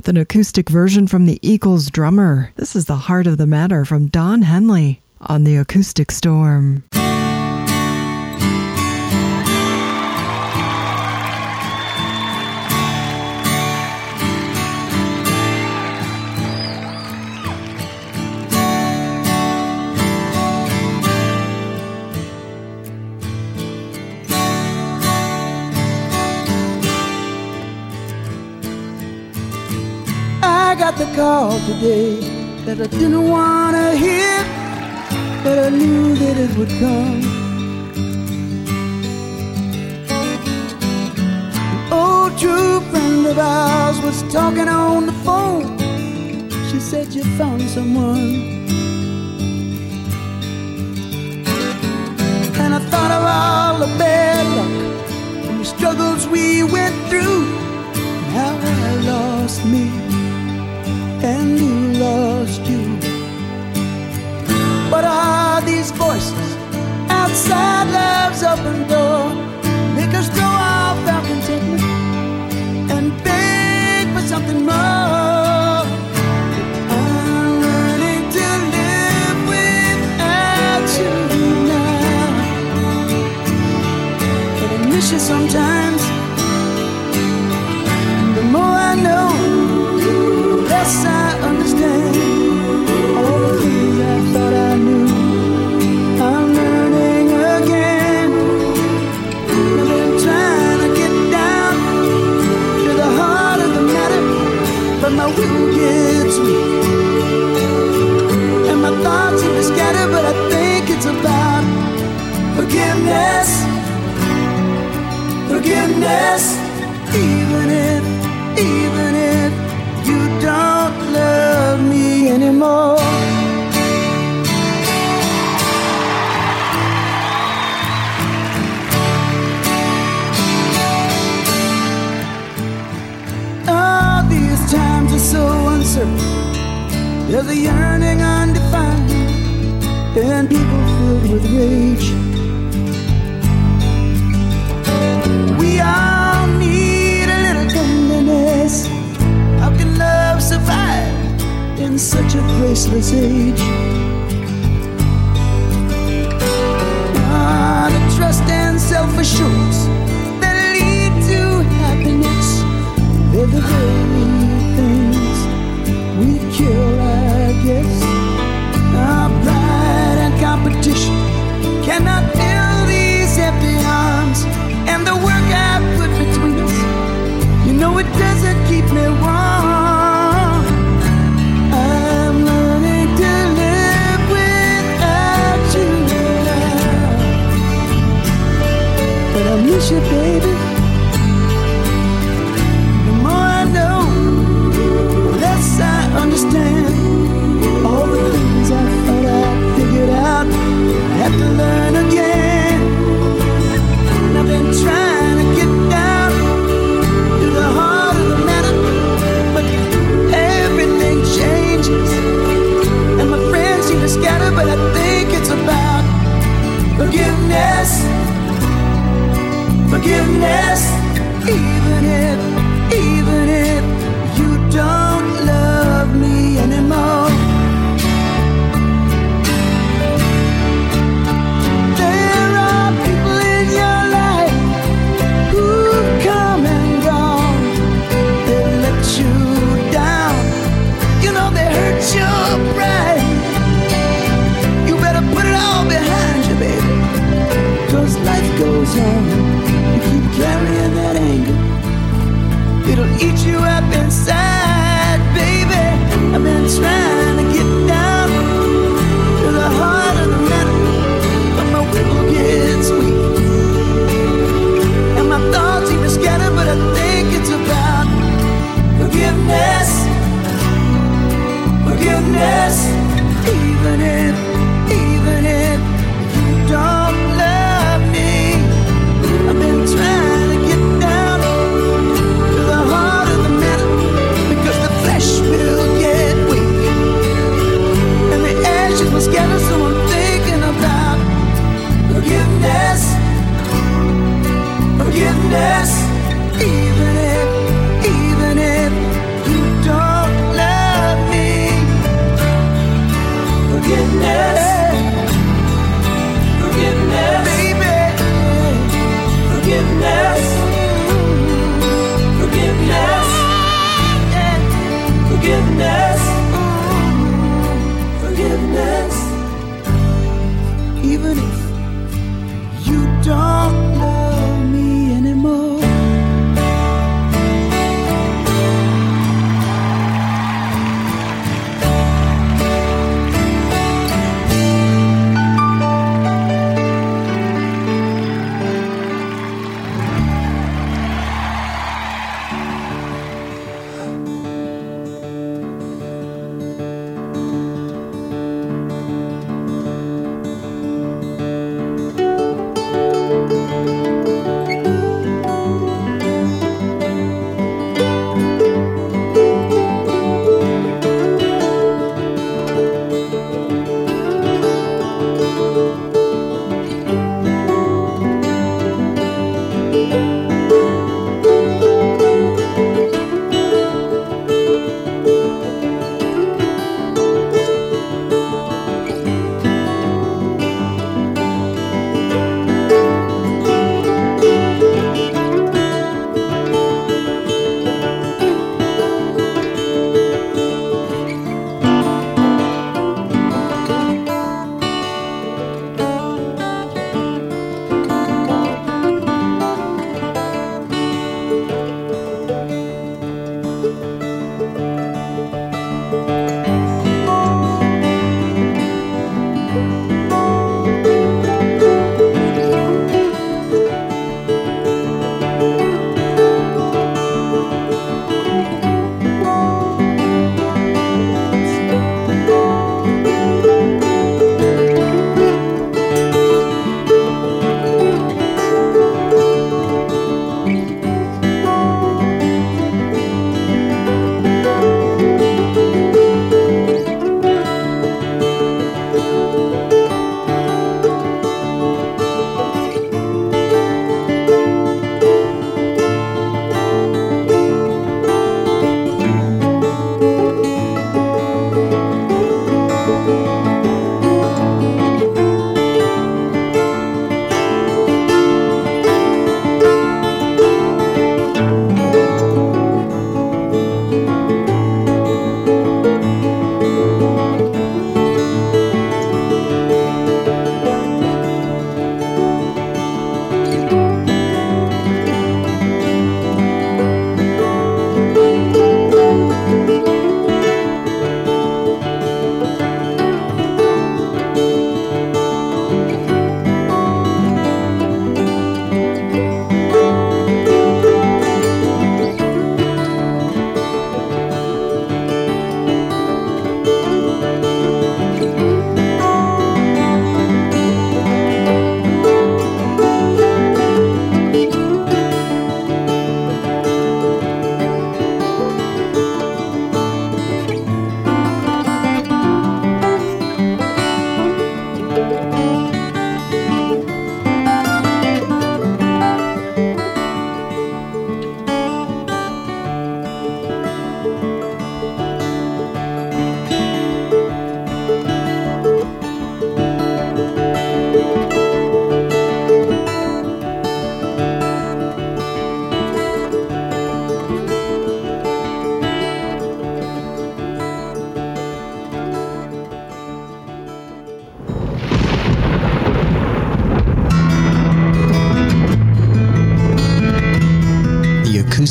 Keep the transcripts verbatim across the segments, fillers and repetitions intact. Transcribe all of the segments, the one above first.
with an acoustic version from the Eagles drummer. This is The Heart of the Matter from Don Henley on the Acoustic Storm. I got the call today that I didn't want to hear, but I knew that it would come. An old true friend of ours was talking on the phone. She said you found someone. And I thought of all the bad luck and the struggles we went through, and how I lost me and you lost you. What are these voices outside love's open door? Make us throw off our contentment and beg for something more. I'm learning to live without you now, but I miss you sometimes. The more I know, yes, I understand all the things I thought I knew. I'm learning again. I've been trying to get down to the heart of the matter, but my will gets weak and my thoughts seem to scatter. But I think it's about forgiveness, forgiveness. Even if, even if you don't love me anymore. All these times are so uncertain. There's a yearning undefined, and people filled with rage. We all need a little tenderness. How can love survive in such a graceless age? Ah, the trust and self-assurance that lead to happiness, they're the very things we kill, I guess. Our pride and competition cannot fill these empty arms, and the work I put between us, you know it doesn't keep me warm. I'm learning to live without you now, but I miss you, baby. The more I know, the less I understand all the things I thought I figured out. I have to learn again. And I've been trying to get down to the heart of the matter, but everything changes and my friends seem to scatter. But I think it's about forgiveness, forgiveness. Even if, even if you don't love me anymore. There are people in your life who've come and gone. They let you down, you know they hurt your pride. You better put it all behind you, baby, 'cause life goes on. You keep carrying that anger, it'll eat you up inside, baby. I've been trying to get down to the heart of the matter, but my will gets weak and my thoughts seem to scatter. But I think it's about forgiveness, forgiveness. Even if, even if you don't love me, I've been trying to get down to the heart of the matter, because the flesh will get weak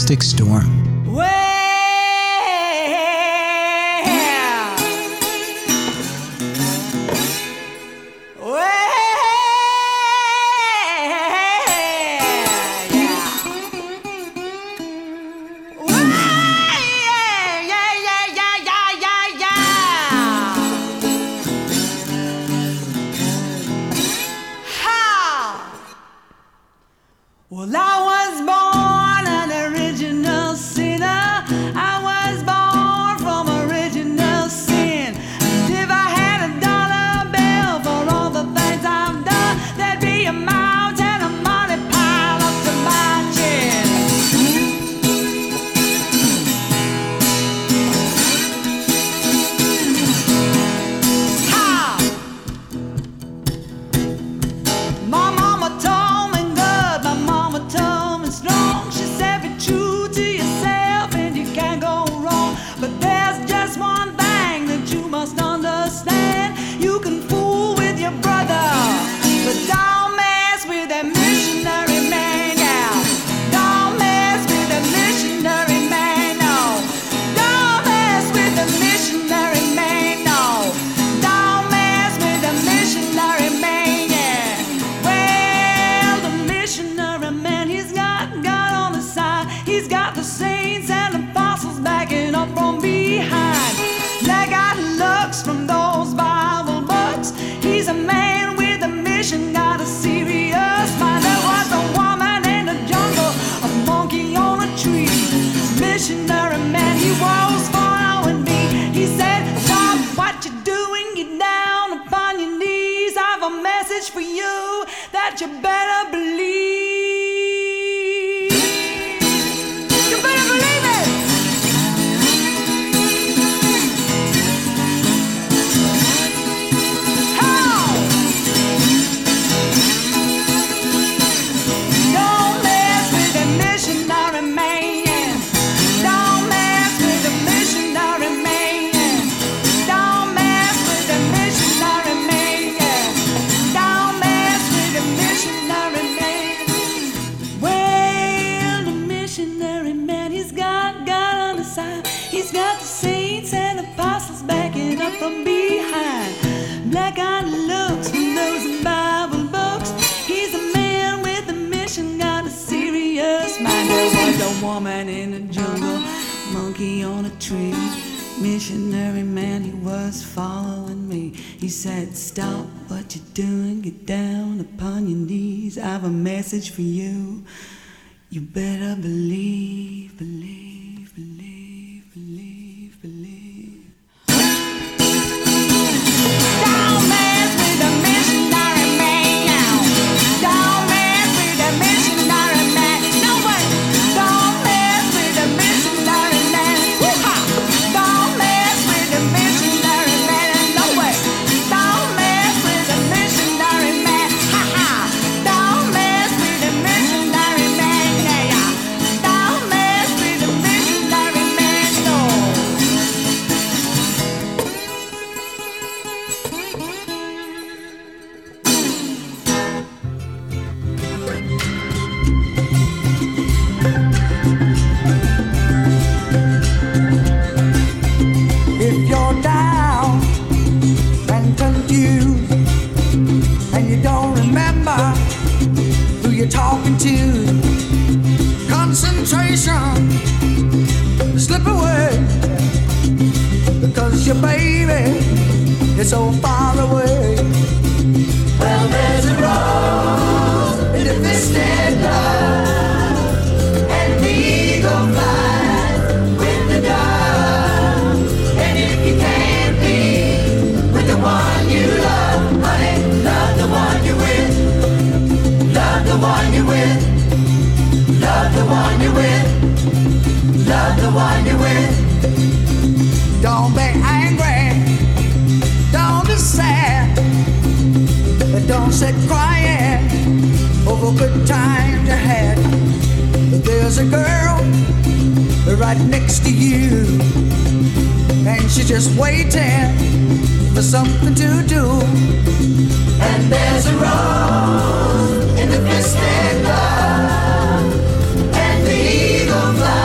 Acoustic Storm. Well, I was born an original sinner. I was born from original sin. And if I had a dollar bill for all the things I've done, there'd be a mountain of money piled up to my chin. Ha! My mama told me good, my mama told me strong. She said be true to yourself and you can't go wrong. But there's just one thing that you must understand. You can fool with your brother, but don't mess with that missionary man now. Don't mess with the missionary man, no. Don't mess with the missionary man, no. Don't mess with the missionary man, yeah. Well, the missionary man, he's got God on his side. He's got the saints and apostles backing up from behind. Black eyed looks from those Bible books. He's a man with a mission, got a serious mind. There was a woman in the jungle, a monkey on a tree. Missionary man, he was following me. He said, stop what you're doing, get down upon your knees. I've a message for you that you better believe. You better believe it. How? Don't mess with the missionary man. Don't mess with the missionary man. Don't mess with the missionary man. Don't mess with the missionary man. Well, the missionary man, he's got God on his side. He's got the saints and apostles backing up from behind. Black-eyed looks from those Bible books. He's a man with a mission, got a serious mind. There was a woman in the jungle, monkey on a tree. Missionary man, he was following me. He said, stop what you're doing, get down upon your knees. I have a message for you. You better believe, believe, believe, believe, believe. Don't mess with the missionary man. Don't mess with the missionary man. No way. Don't mess with the missionary man. Woo-ha! Don't mess with the missionary man. No way. Don't mess with the missionary man. Ha-ha! Don't mess with the missionary man. Yeah, yeah. Don't mess with the missionary man. No. If you're down and confused and you don't remember who you're talking to, concentration slip away because your baby is so far away. Well, there's a rose in a twisted love, and the eagle flies with the dove. And if you can't be with the one you love, honey, love the one you're with. Love the one you're with. Love the one you're with. Love the one you're with. Don't be angry. Don't be sad. Don't sit crying over good times you had. But there's a girl right next to you, and she's just waiting for something to do. And there's a rose in the twisted love, and the eagle flies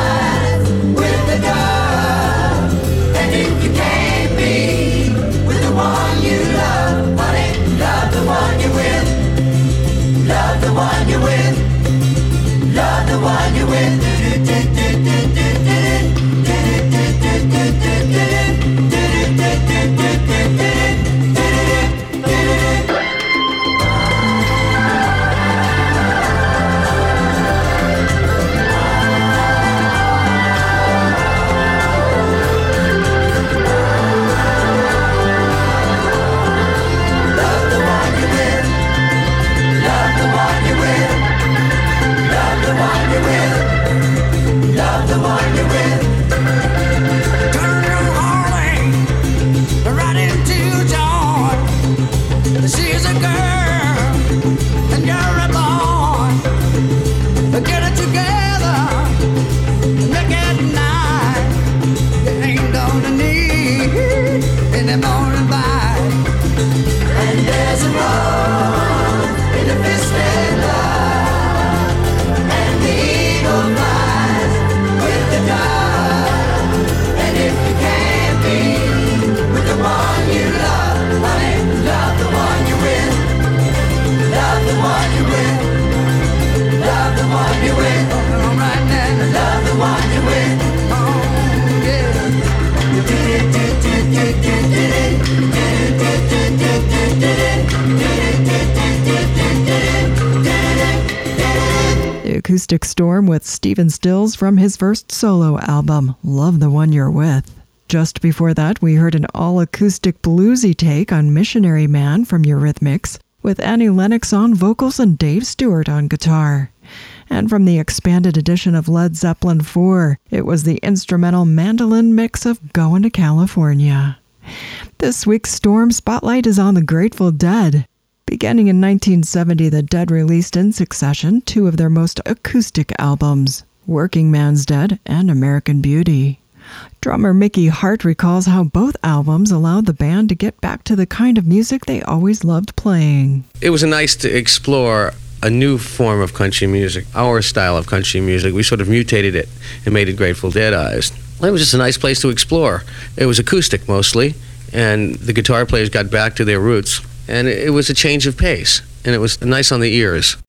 Acoustic Storm with Stephen Stills from his first solo album, Love the One You're With. Just before that, we heard an all-acoustic bluesy take on Missionary Man from Eurythmics, with Annie Lennox on vocals and Dave Stewart on guitar. And from the expanded edition of Led Zeppelin four, it was the instrumental mandolin mix of Goin' to California. This week's Storm Spotlight is on the Grateful Dead. Beginning in nineteen seventy, the Dead released in succession two of their most acoustic albums, Working Man's Dead and American Beauty. Drummer Mickey Hart recalls how both albums allowed the band to get back to the kind of music they always loved playing. It was nice to explore a new form of country music, our style of country music. We sort of mutated it and made it Grateful Deadized. It was just a nice place to explore. It was acoustic mostly, and the guitar players got back to their roots. And it was a change of pace, and it was nice on the ears.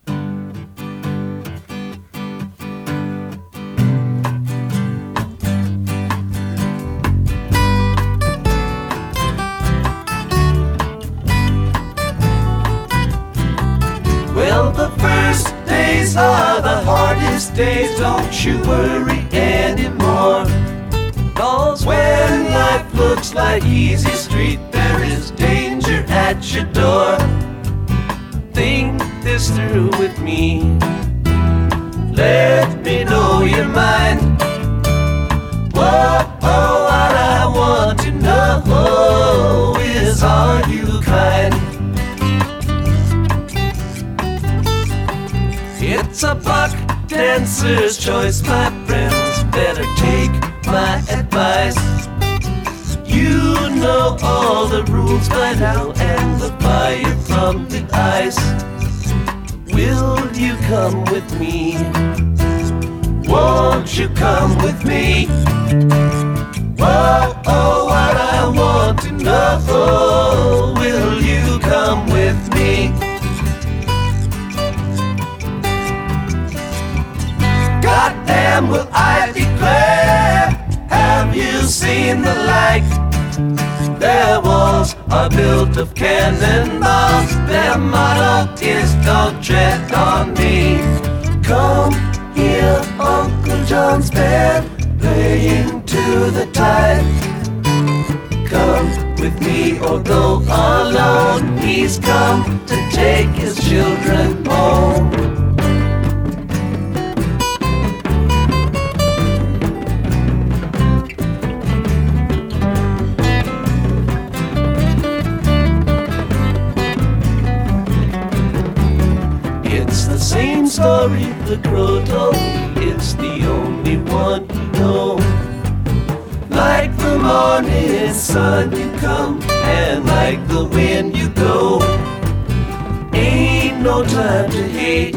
Well, the first days are the hardest days, don't you worry anymore. 'Cause when life looks like easy street, there is danger at your door. Think this through with me. Let me know your mind. Whoa, oh, what I want to know is, are you kind? It's a buck dancer's choice, my friends. Better take my advice. You know all the rules by now, and the fire from the ice. Will you come with me? Won't you come with me? Whoa, oh, what I want to know. Will you come with me? Goddamn, will I declare, have you seen the like? Their walls are built of cannonballs. Their motto is don't tread on me. Come hear Uncle John's band playing to the tide. Come with me or go alone. He's come to take his children home. Same story the crow told me, it's the only one he knows. Like the morning sun you come, and like the wind you go. Ain't no time to hate,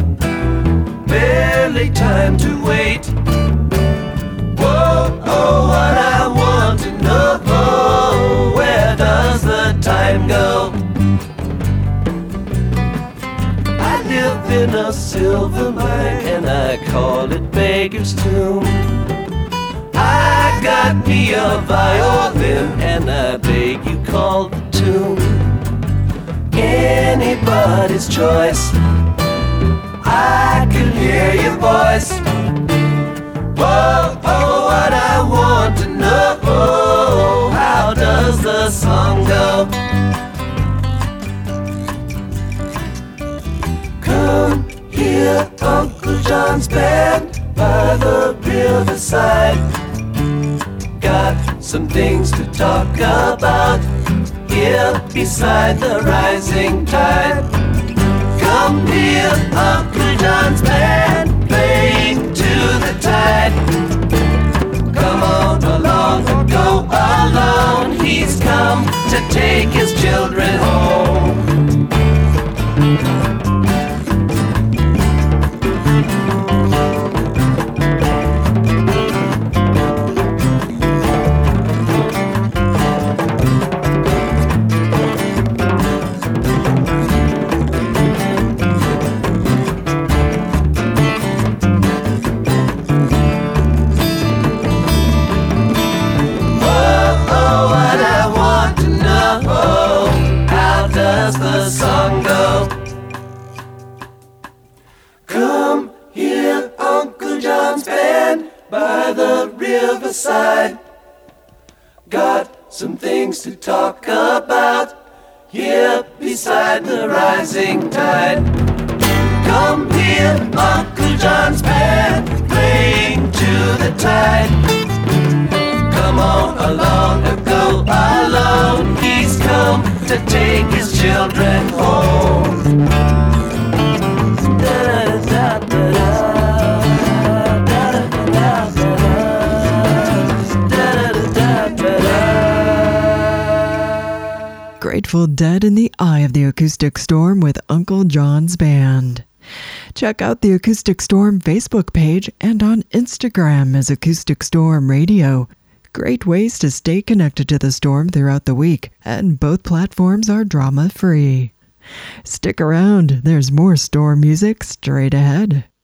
barely time to wait. Whoa, oh, what I want to know, where does the time go? I live in a silver mine, and I call it Beggar's Tomb. I got me a violin, and I beg you call the tune. Anybody's choice, I can hear your voice. Whoa, oh, what I want to know, how does the song go? Come hear Uncle John's band by the riverside. Got some things to talk about here beside the rising tide. Come hear Uncle John's band playing to the tide. Come on along or go alone. He's come to take his children home. got some things to talk about here beside the rising tide. Come hear Uncle John's band playing to the tide. Come on along and go alone. He's come to take his children home. Grateful Dead in the Eye of the Acoustic Storm with Uncle John's Band. Check out the Acoustic Storm Facebook page and on Instagram as Acoustic Storm Radio. Great ways to stay connected to the storm throughout the week, and both platforms are drama-free. Stick around, there's more storm music straight ahead.